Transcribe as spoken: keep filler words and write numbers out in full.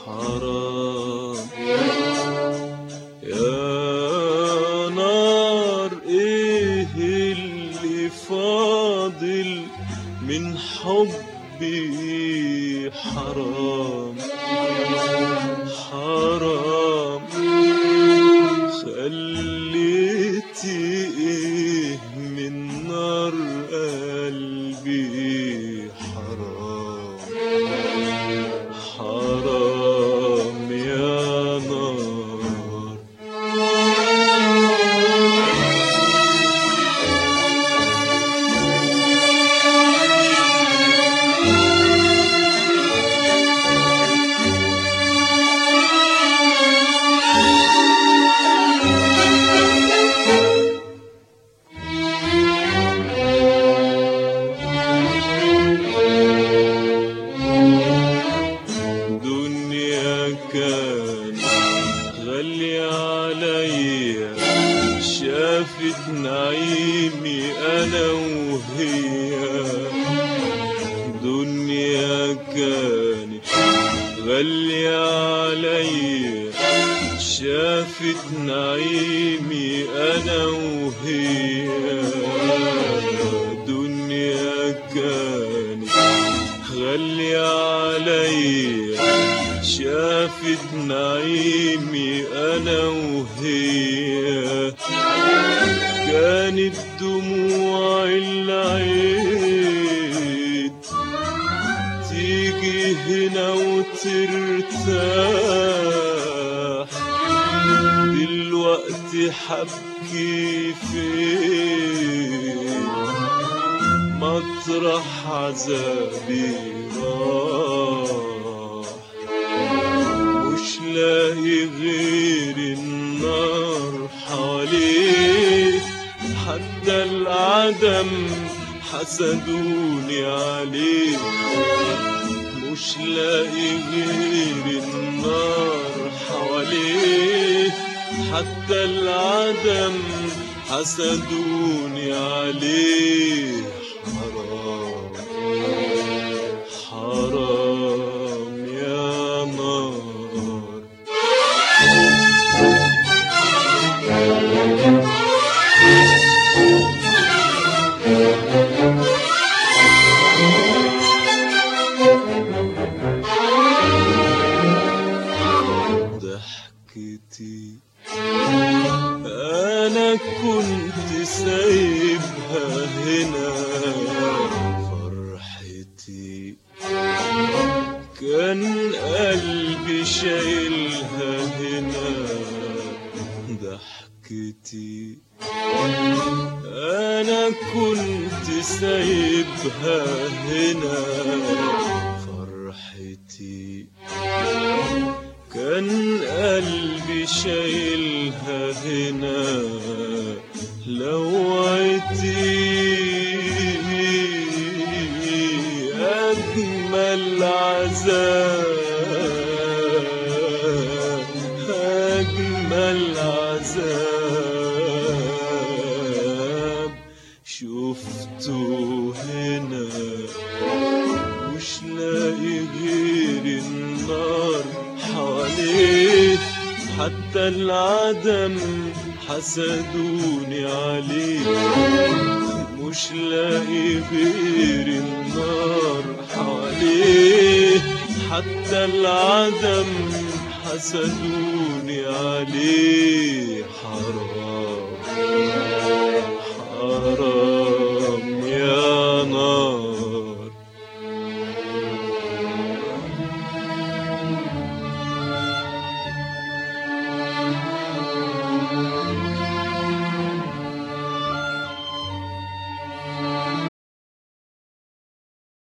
حرام يا نار، ايه اللي فاضل من حبي؟ حرام حرام، خليتي ايه من نار قلبي؟ حرام حرام يا نار. كان غالي عليا، شافت نعيمي أنا وهي. دنيا كانت غالية عليا، شافت نعيمي أنا وهي. دنيا كانت غالية عليا، شافت نعيمي أنا وهي. كانت دموع العين تيجي هنا وترتاح، دلوقتي حبكي فين؟ مطرح عذابي راح، مش لاقي غير النار حواليه. حتى العدم حسدوني عليه، مش لاقي غير النار حواليه. حتى العدم حسدوني عليه. حرام حرام يا نار. ضحكتي أنا كنت سايبها هنا، فرحتي كان قلبي شايلها هنا. ضحكتي أنا كنت سايبها هنا، فرحتي كان قلبي شايلها هنا. لوعتي أجمل عذاب، أجمل عذاب شفته هنا. مش لاقي غير النار حواليه. حتى العدم حسدوني عليه، مش لاقي غير النار حواليه. حتى العدم حسدوني عليه. حرام